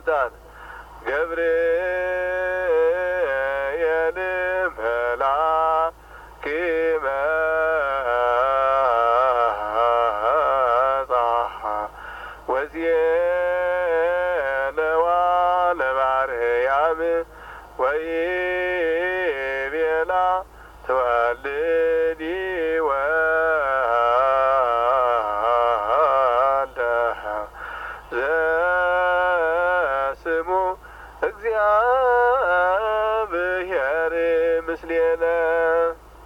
ስልጣን ገብርኤል መልአክ መጻ ወዜነዋ ለማርያም ወይቤላ ትወልዲ ወልደ ዘስሙ እግዚአብሔር ምስሌነ